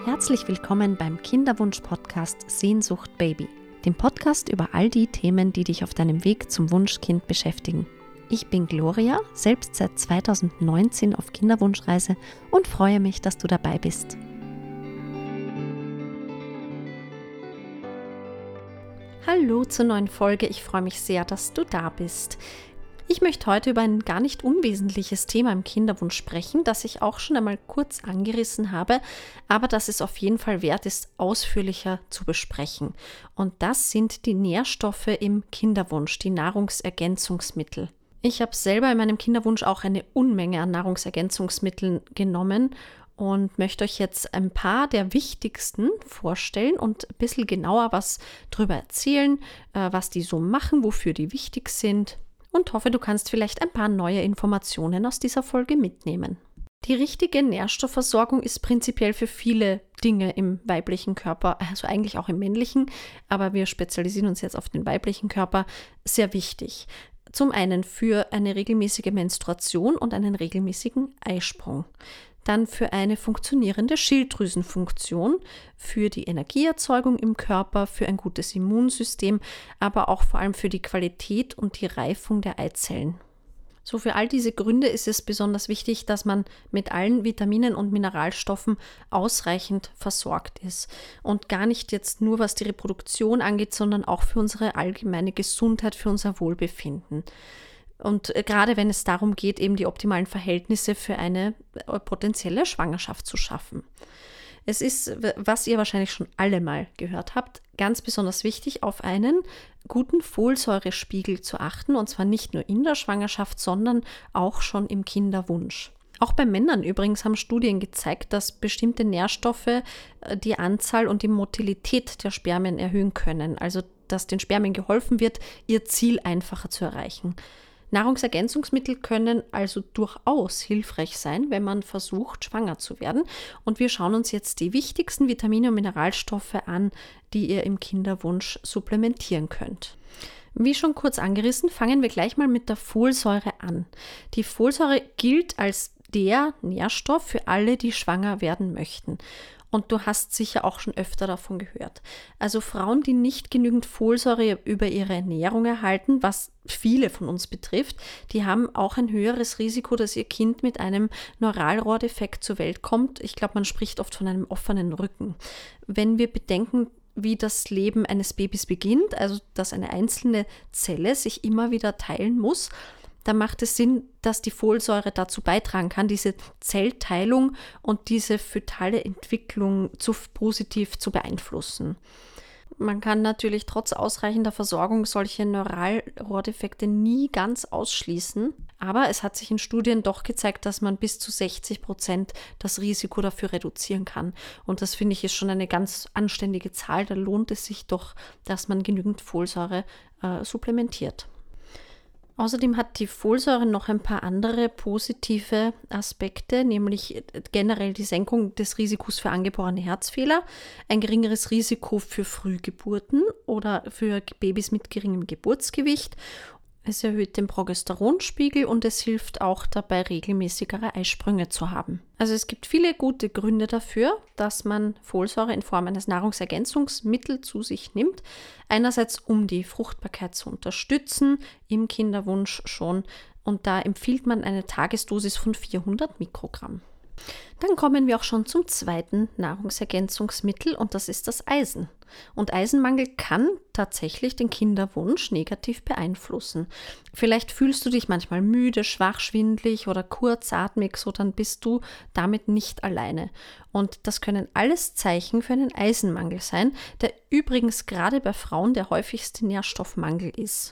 Herzlich willkommen beim Kinderwunsch-Podcast Sehnsucht Baby, dem Podcast über all die Themen, die dich auf deinem Weg zum Wunschkind beschäftigen. Ich bin Gloria, selbst seit 2019 auf Kinderwunschreise und freue mich, dass du dabei bist. Hallo zur neuen Folge, ich freue mich sehr, dass du da bist. Ich möchte heute über ein gar nicht unwesentliches Thema im Kinderwunsch sprechen, das ich auch schon einmal kurz angerissen habe, aber das es auf jeden Fall wert ist, ausführlicher zu besprechen. Und das sind die Nährstoffe im Kinderwunsch, die Nahrungsergänzungsmittel. Ich habe selber in meinem Kinderwunsch auch eine Unmenge an Nahrungsergänzungsmitteln genommen und möchte euch jetzt ein paar der wichtigsten vorstellen und ein bisschen genauer was darüber erzählen, was die so machen, wofür die wichtig sind. Und hoffe, du kannst vielleicht ein paar neue Informationen aus dieser Folge mitnehmen. Die richtige Nährstoffversorgung ist prinzipiell für viele Dinge im weiblichen Körper, also eigentlich auch im männlichen, aber wir spezialisieren uns jetzt auf den weiblichen Körper, sehr wichtig. Zum einen für eine regelmäßige Menstruation und einen regelmäßigen Eisprung. Dann für eine funktionierende Schilddrüsenfunktion, für die Energieerzeugung im Körper, für ein gutes Immunsystem, aber auch vor allem für die Qualität und die Reifung der Eizellen. So, für all diese Gründe ist es besonders wichtig, dass man mit allen Vitaminen und Mineralstoffen ausreichend versorgt ist. Und gar nicht jetzt nur, was die Reproduktion angeht, sondern auch für unsere allgemeine Gesundheit, für unser Wohlbefinden. Und gerade wenn es darum geht, eben die optimalen Verhältnisse für eine potenzielle Schwangerschaft zu schaffen. Es ist, was ihr wahrscheinlich schon alle mal gehört habt, ganz besonders wichtig, auf einen guten Folsäurespiegel zu achten. Und zwar nicht nur in der Schwangerschaft, sondern auch schon im Kinderwunsch. Auch bei Männern übrigens haben Studien gezeigt, dass bestimmte Nährstoffe die Anzahl und die Motilität der Spermien erhöhen können. Also dass den Spermien geholfen wird, ihr Ziel einfacher zu erreichen. Nahrungsergänzungsmittel können also durchaus hilfreich sein, wenn man versucht, schwanger zu werden. Und wir schauen uns jetzt die wichtigsten Vitamine und Mineralstoffe an, die ihr im Kinderwunsch supplementieren könnt. Wie schon kurz angerissen, fangen wir gleich mal mit der Folsäure an. Die Folsäure gilt als der Nährstoff für alle, die schwanger werden möchten. Und du hast sicher auch schon öfter davon gehört. Also Frauen, die nicht genügend Folsäure über ihre Ernährung erhalten, was viele von uns betrifft, die haben auch ein höheres Risiko, dass ihr Kind mit einem Neuralrohrdefekt zur Welt kommt. Ich glaube, man spricht oft von einem offenen Rücken. Wenn wir bedenken, wie das Leben eines Babys beginnt, also dass eine einzelne Zelle sich immer wieder teilen muss, da macht es Sinn, dass die Folsäure dazu beitragen kann, diese Zellteilung und diese fötale Entwicklung positiv zu beeinflussen. Man kann natürlich trotz ausreichender Versorgung solche Neuralrohrdefekte nie ganz ausschließen, aber es hat sich in Studien doch gezeigt, dass man bis zu 60% das Risiko dafür reduzieren kann. Und das finde ich ist schon eine ganz anständige Zahl, da lohnt es sich doch, dass man genügend Folsäure supplementiert. Außerdem hat die Folsäure noch ein paar andere positive Aspekte, nämlich generell die Senkung des Risikos für angeborene Herzfehler, ein geringeres Risiko für Frühgeburten oder für Babys mit geringem Geburtsgewicht. Es erhöht den Progesteronspiegel und es hilft auch dabei, regelmäßigere Eisprünge zu haben. Also es gibt viele gute Gründe dafür, dass man Folsäure in Form eines Nahrungsergänzungsmittels zu sich nimmt. Einerseits, um die Fruchtbarkeit zu unterstützen, im Kinderwunsch schon. Und da empfiehlt man eine Tagesdosis von 400 Mikrogramm. Dann kommen wir auch schon zum zweiten Nahrungsergänzungsmittel und das ist das Eisen. Und Eisenmangel kann tatsächlich den Kinderwunsch negativ beeinflussen. Vielleicht fühlst du dich manchmal müde, schwach, schwindelig oder kurzatmig, so dann bist du damit nicht alleine. Und das können alles Zeichen für einen Eisenmangel sein, der übrigens gerade bei Frauen der häufigste Nährstoffmangel ist.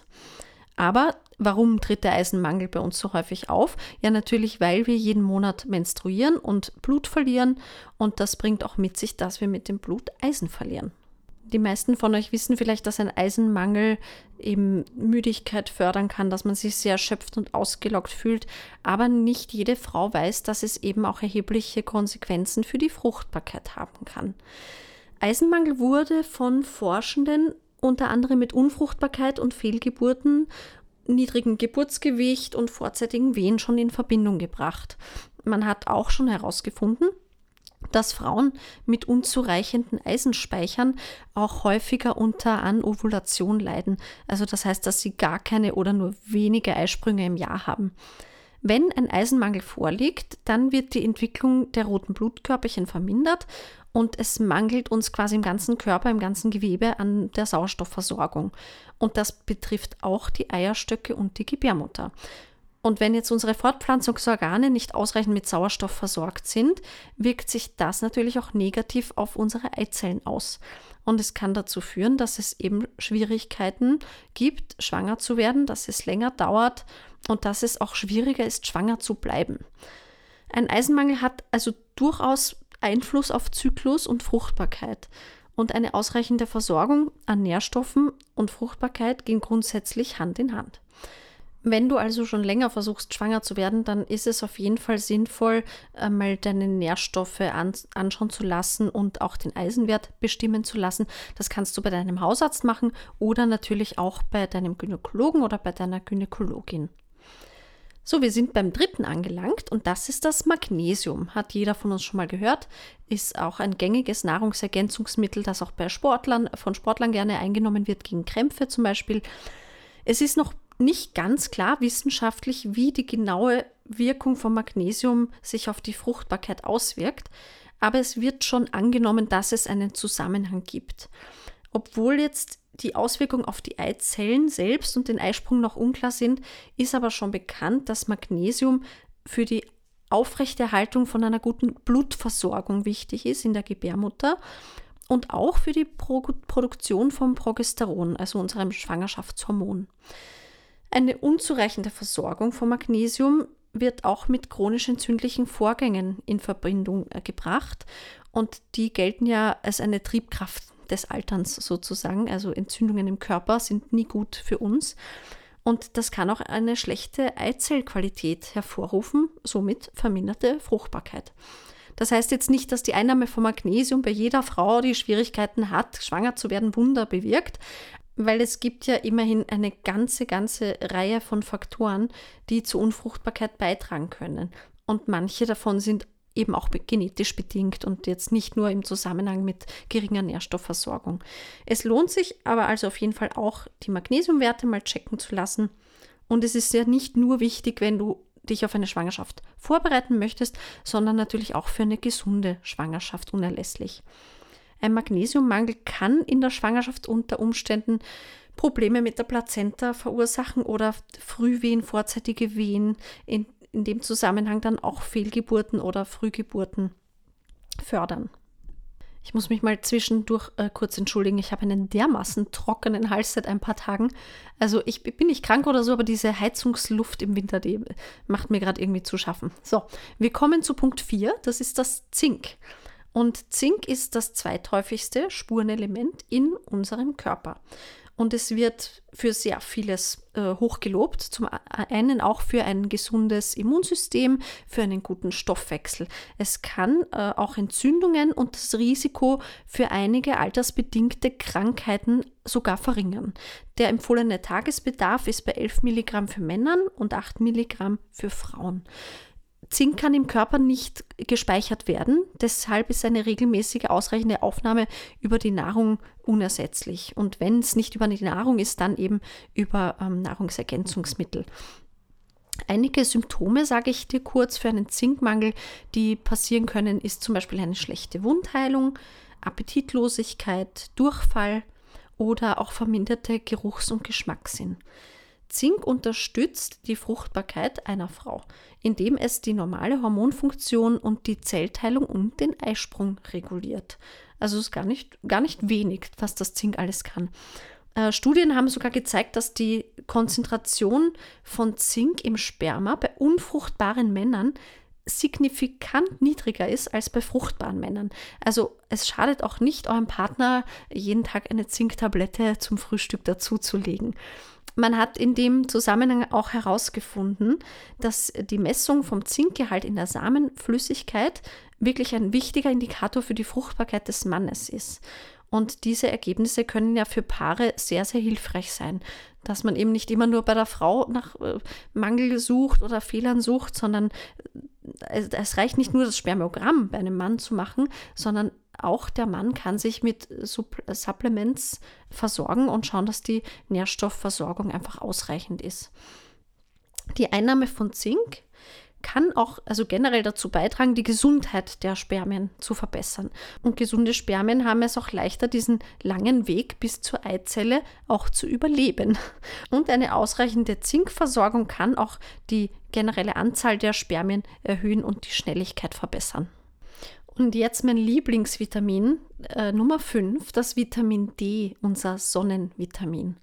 Aber warum tritt der Eisenmangel bei uns so häufig auf? Ja, natürlich, weil wir jeden Monat menstruieren und Blut verlieren und das bringt auch mit sich, dass wir mit dem Blut Eisen verlieren. Die meisten von euch wissen vielleicht, dass ein Eisenmangel eben Müdigkeit fördern kann, dass man sich sehr erschöpft und ausgelaugt fühlt, aber nicht jede Frau weiß, dass es eben auch erhebliche Konsequenzen für die Fruchtbarkeit haben kann. Eisenmangel wurde von Forschenden unter anderem mit Unfruchtbarkeit und Fehlgeburten, niedrigem Geburtsgewicht und vorzeitigen Wehen schon in Verbindung gebracht. Man hat auch schon herausgefunden, dass Frauen mit unzureichenden Eisenspeichern auch häufiger unter Anovulation leiden. Also das heißt, dass sie gar keine oder nur wenige Eisprünge im Jahr haben. Wenn ein Eisenmangel vorliegt, dann wird die Entwicklung der roten Blutkörperchen vermindert und es mangelt uns quasi im ganzen Körper, im ganzen Gewebe an der Sauerstoffversorgung. Und das betrifft auch die Eierstöcke und die Gebärmutter. Und wenn jetzt unsere Fortpflanzungsorgane nicht ausreichend mit Sauerstoff versorgt sind, wirkt sich das natürlich auch negativ auf unsere Eizellen aus. Und es kann dazu führen, dass es eben Schwierigkeiten gibt, schwanger zu werden, dass es länger dauert und dass es auch schwieriger ist, schwanger zu bleiben. Ein Eisenmangel hat also durchaus Einfluss auf Zyklus und Fruchtbarkeit. Und eine ausreichende Versorgung an Nährstoffen und Fruchtbarkeit gehen grundsätzlich Hand in Hand. Wenn du also schon länger versuchst, schwanger zu werden, dann ist es auf jeden Fall sinnvoll, mal deine Nährstoffe anschauen zu lassen und auch den Eisenwert bestimmen zu lassen. Das kannst du bei deinem Hausarzt machen oder natürlich auch bei deinem Gynäkologen oder bei deiner Gynäkologin. So, wir sind beim 3. angelangt und das ist das Magnesium. Hat jeder von uns schon mal gehört, ist auch ein gängiges Nahrungsergänzungsmittel, das auch bei von Sportlern gerne eingenommen wird, gegen Krämpfe zum Beispiel. Es ist noch nicht ganz klar wissenschaftlich, wie die genaue Wirkung von Magnesium sich auf die Fruchtbarkeit auswirkt, aber es wird schon angenommen, dass es einen Zusammenhang gibt. Obwohl jetzt die Auswirkungen auf die Eizellen selbst und den Eisprung noch unklar sind, ist aber schon bekannt, dass Magnesium für die Aufrechterhaltung von einer guten Blutversorgung wichtig ist in der Gebärmutter und auch für die Produktion von Progesteron, also unserem Schwangerschaftshormon. Eine unzureichende Versorgung von Magnesium wird auch mit chronisch entzündlichen Vorgängen in Verbindung gebracht und die gelten ja als eine Triebkraft des Alterns sozusagen. Also Entzündungen im Körper sind nie gut für uns und das kann auch eine schlechte Eizellqualität hervorrufen, somit verminderte Fruchtbarkeit. Das heißt jetzt nicht, dass die Einnahme von Magnesium bei jeder Frau, die Schwierigkeiten hat, schwanger zu werden, Wunder bewirkt, weil es gibt ja immerhin eine ganze Reihe von Faktoren, die zur Unfruchtbarkeit beitragen können. Und manche davon sind eben auch genetisch bedingt und jetzt nicht nur im Zusammenhang mit geringer Nährstoffversorgung. Es lohnt sich aber also auf jeden Fall auch, die Magnesiumwerte mal checken zu lassen. Und es ist ja nicht nur wichtig, wenn du dich auf eine Schwangerschaft vorbereiten möchtest, sondern natürlich auch für eine gesunde Schwangerschaft unerlässlich. Ein Magnesiummangel kann in der Schwangerschaft unter Umständen Probleme mit der Plazenta verursachen oder Frühwehen, vorzeitige Wehen, in dem Zusammenhang dann auch Fehlgeburten oder Frühgeburten fördern. Ich muss mich mal zwischendurch kurz entschuldigen, ich habe einen dermaßen trockenen Hals seit ein paar Tagen. Also ich bin nicht krank oder so, aber diese Heizungsluft im Winter, die macht mir gerade irgendwie zu schaffen. So, wir kommen zu Punkt 4, das ist das Zink. Und Zink ist das zweithäufigste Spurenelement in unserem Körper. Und es wird für sehr vieles hochgelobt. Zum einen auch für ein gesundes Immunsystem, für einen guten Stoffwechsel. Es kann auch Entzündungen und das Risiko für einige altersbedingte Krankheiten sogar verringern. Der empfohlene Tagesbedarf ist bei 11 Milligramm für Männer und 8 Milligramm für Frauen. Zink kann im Körper nicht gespeichert werden, deshalb ist eine regelmäßige, ausreichende Aufnahme über die Nahrung unersetzlich. Und wenn es nicht über die Nahrung ist, dann eben über Nahrungsergänzungsmittel. Einige Symptome, sage ich dir kurz, für einen Zinkmangel, die passieren können, ist zum Beispiel eine schlechte Wundheilung, Appetitlosigkeit, Durchfall oder auch verminderte Geruchs- und Geschmackssinn. Zink unterstützt die Fruchtbarkeit einer Frau, indem es die normale Hormonfunktion und die Zellteilung und den Eisprung reguliert. Also es ist gar nicht wenig, was das Zink alles kann. Studien haben sogar gezeigt, dass die Konzentration von Zink im Sperma bei unfruchtbaren Männern signifikant niedriger ist als bei fruchtbaren Männern. Also es schadet auch nicht, eurem Partner jeden Tag eine Zinktablette zum Frühstück dazuzulegen. Man hat in dem Zusammenhang auch herausgefunden, dass die Messung vom Zinkgehalt in der Samenflüssigkeit wirklich ein wichtiger Indikator für die Fruchtbarkeit des Mannes ist. Und diese Ergebnisse können ja für Paare sehr, sehr hilfreich sein, dass man eben nicht immer nur bei der Frau nach Mangel sucht oder Fehlern sucht, sondern es reicht nicht nur das Spermiogramm bei einem Mann zu machen, sondern auch der Mann kann sich mit Supplements versorgen und schauen, dass die Nährstoffversorgung einfach ausreichend ist. Die Einnahme von Zink kann auch generell dazu beitragen, die Gesundheit der Spermien zu verbessern. Und gesunde Spermien haben es auch leichter, diesen langen Weg bis zur Eizelle auch zu überleben. Und eine ausreichende Zinkversorgung kann auch die generelle Anzahl der Spermien erhöhen und die Schnelligkeit verbessern. Und jetzt mein Lieblingsvitamin, Nummer 5, das Vitamin D, unser Sonnenvitamin.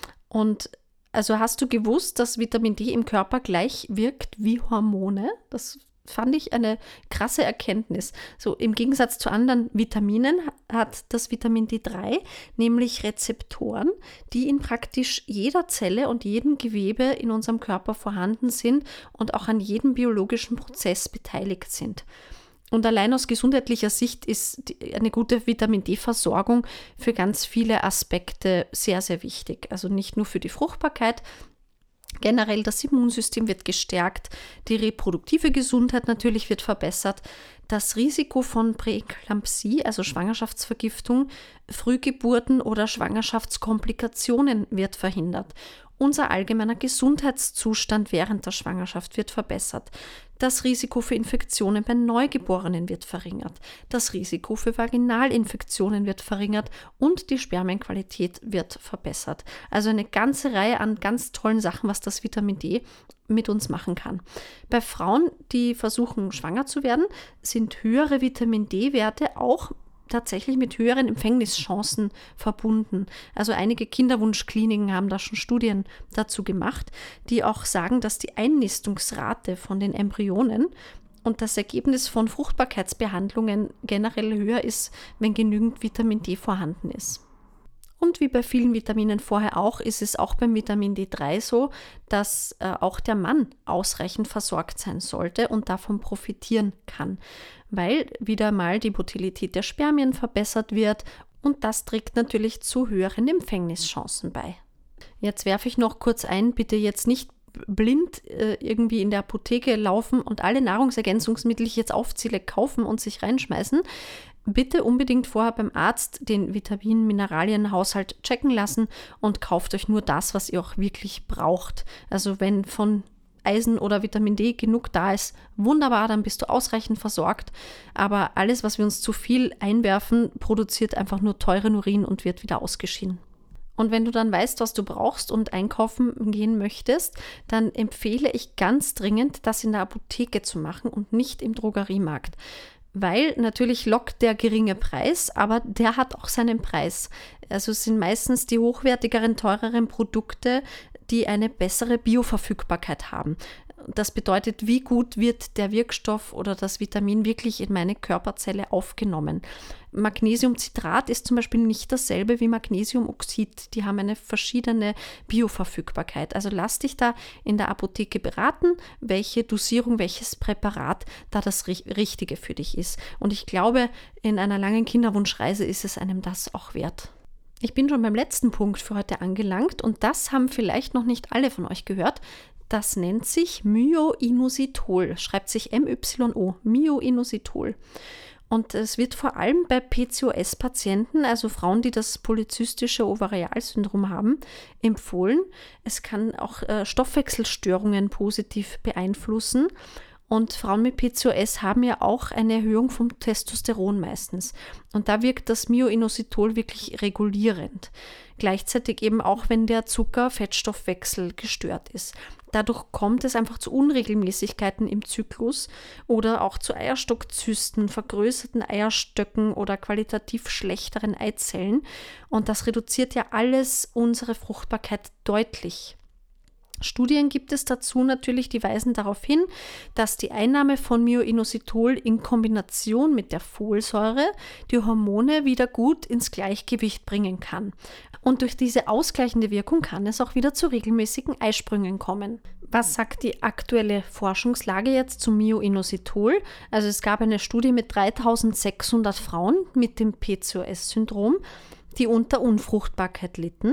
Und also hast du gewusst, dass Vitamin D im Körper gleich wirkt wie Hormone? Das fand ich eine krasse Erkenntnis. So im Gegensatz zu anderen Vitaminen hat das Vitamin D3 nämlich Rezeptoren, die in praktisch jeder Zelle und jedem Gewebe in unserem Körper vorhanden sind und auch an jedem biologischen Prozess beteiligt sind. Und allein aus gesundheitlicher Sicht ist eine gute Vitamin-D-Versorgung für ganz viele Aspekte sehr, sehr wichtig. Also nicht nur für die Fruchtbarkeit, generell das Immunsystem wird gestärkt, die reproduktive Gesundheit natürlich wird verbessert, das Risiko von Präeklampsie, also Schwangerschaftsvergiftung, Frühgeburten oder Schwangerschaftskomplikationen wird verhindert. Unser allgemeiner Gesundheitszustand während der Schwangerschaft wird verbessert. Das Risiko für Infektionen bei Neugeborenen wird verringert. Das Risiko für Vaginalinfektionen wird verringert und die Spermienqualität wird verbessert. Also eine ganze Reihe an ganz tollen Sachen, was das Vitamin D mit uns machen kann. Bei Frauen, die versuchen, schwanger zu werden, sind höhere Vitamin D-Werte auch tatsächlich mit höheren Empfängnischancen verbunden. Also einige Kinderwunschkliniken haben da schon Studien dazu gemacht, die auch sagen, dass die Einnistungsrate von den Embryonen und das Ergebnis von Fruchtbarkeitsbehandlungen generell höher ist, wenn genügend Vitamin D vorhanden ist. Und wie bei vielen Vitaminen vorher auch, ist es auch beim Vitamin D3 so, dass auch der Mann ausreichend versorgt sein sollte und davon profitieren kann, weil wieder mal die Motilität der Spermien verbessert wird und das trägt natürlich zu höheren Empfängnischancen bei. Jetzt werfe ich noch kurz ein, bitte jetzt nicht blind irgendwie in der Apotheke laufen und alle Nahrungsergänzungsmittel, die ich jetzt aufzähle, kaufen und sich reinschmeißen. Bitte unbedingt vorher beim Arzt den Vitamin-Mineralien-Haushalt checken lassen und kauft euch nur das, was ihr auch wirklich braucht. Also wenn von Eisen oder Vitamin D genug da ist, wunderbar, dann bist du ausreichend versorgt. Aber alles, was wir uns zu viel einwerfen, produziert einfach nur teuren Urin und wird wieder ausgeschieden. Und wenn du dann weißt, was du brauchst und einkaufen gehen möchtest, dann empfehle ich ganz dringend, das in der Apotheke zu machen und nicht im Drogeriemarkt. Weil natürlich lockt der geringe Preis, aber der hat auch seinen Preis. Also es sind meistens die hochwertigeren, teureren Produkte, die eine bessere Bioverfügbarkeit haben. Das bedeutet, wie gut wird der Wirkstoff oder das Vitamin wirklich in meine Körperzelle aufgenommen. Magnesiumcitrat ist zum Beispiel nicht dasselbe wie Magnesiumoxid. Die haben eine verschiedene Bioverfügbarkeit. Also lass dich da in der Apotheke beraten, welche Dosierung, welches Präparat da das Richtige für dich ist. Und ich glaube, in einer langen Kinderwunschreise ist es einem das auch wert. Ich bin schon beim letzten Punkt für heute angelangt und das haben vielleicht noch nicht alle von euch gehört. Das nennt sich Myo-Inositol, schreibt sich MYO, Myo-Inositol. Und es wird vor allem bei PCOS-Patienten, also Frauen, die das polyzystische Ovarialsyndrom haben, empfohlen. Es kann auch Stoffwechselstörungen positiv beeinflussen. Und Frauen mit PCOS haben ja auch eine Erhöhung vom Testosteron meistens. Und da wirkt das Myo-Inositol wirklich regulierend. Gleichzeitig eben auch, wenn der Zucker-Fettstoffwechsel gestört ist. Dadurch kommt es einfach zu Unregelmäßigkeiten im Zyklus oder auch zu Eierstockzysten, vergrößerten Eierstöcken oder qualitativ schlechteren Eizellen. Und das reduziert ja alles unsere Fruchtbarkeit deutlich. Studien gibt es dazu natürlich, die weisen darauf hin, dass die Einnahme von Myo-Inositol in Kombination mit der Folsäure die Hormone wieder gut ins Gleichgewicht bringen kann. Und durch diese ausgleichende Wirkung kann es auch wieder zu regelmäßigen Eisprüngen kommen. Was sagt die aktuelle Forschungslage jetzt zum Myo-Inositol? Also es gab eine Studie mit 3600 Frauen mit dem PCOS-Syndrom, die unter Unfruchtbarkeit litten.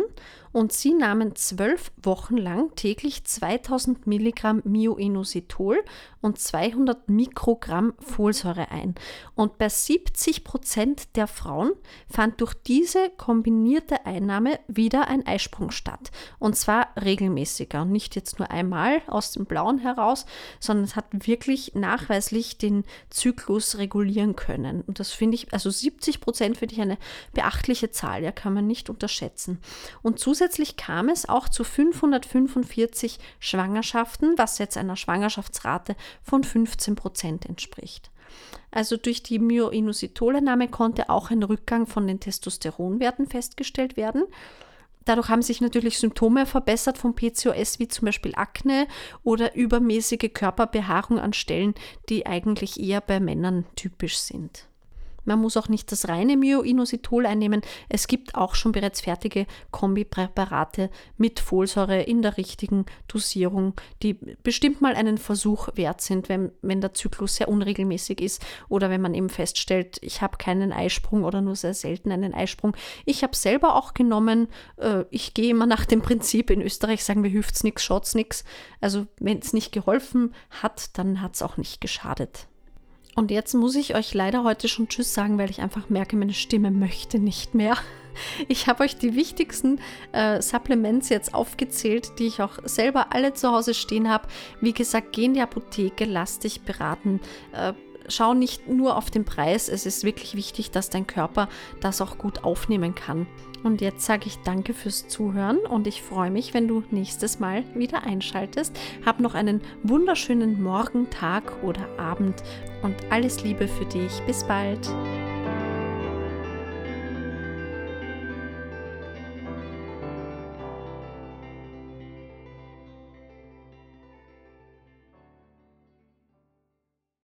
und sie nahmen 12 Wochen lang täglich 2000 Milligramm Myo-Inositol und 200 Mikrogramm Folsäure ein. Und bei 70% der Frauen fand durch diese kombinierte Einnahme wieder ein Eisprung statt. Und zwar regelmäßiger, nicht jetzt nur einmal aus dem Blauen heraus, sondern es hat wirklich nachweislich den Zyklus regulieren können. Und das finde ich, also 70% finde ich eine beachtliche Zahl, ja, kann man nicht unterschätzen. Und zusätzlich kam es auch zu 545 Schwangerschaften, was jetzt einer Schwangerschaftsrate von 15% entspricht. Also durch die Myo-Inositol-Einnahme konnte auch ein Rückgang von den Testosteronwerten festgestellt werden. Dadurch haben sich natürlich Symptome verbessert von PCOS, wie zum Beispiel Akne oder übermäßige Körperbehaarung an Stellen, die eigentlich eher bei Männern typisch sind. Man muss auch nicht das reine Myo-Inositol einnehmen. Es gibt auch schon bereits fertige Kombipräparate mit Folsäure in der richtigen Dosierung, die bestimmt mal einen Versuch wert sind, wenn der Zyklus sehr unregelmäßig ist oder wenn man eben feststellt, ich habe keinen Eisprung oder nur sehr selten einen Eisprung. Ich habe selber auch genommen, ich gehe immer nach dem Prinzip, in Österreich sagen wir, hilft's nix, schaut's nix. Also wenn es nicht geholfen hat, dann hat es auch nicht geschadet. Und jetzt muss ich euch leider heute schon Tschüss sagen, weil ich einfach merke, meine Stimme möchte nicht mehr. Ich habe euch die wichtigsten Supplements jetzt aufgezählt, die ich auch selber alle zu Hause stehen habe. Wie gesagt, geh in die Apotheke, lass dich beraten. Schau nicht nur auf den Preis, es ist wirklich wichtig, dass dein Körper das auch gut aufnehmen kann. Und jetzt sage ich danke fürs Zuhören und ich freue mich, wenn du nächstes Mal wieder einschaltest. Hab noch einen wunderschönen Morgen, Tag oder Abend und alles Liebe für dich. Bis bald.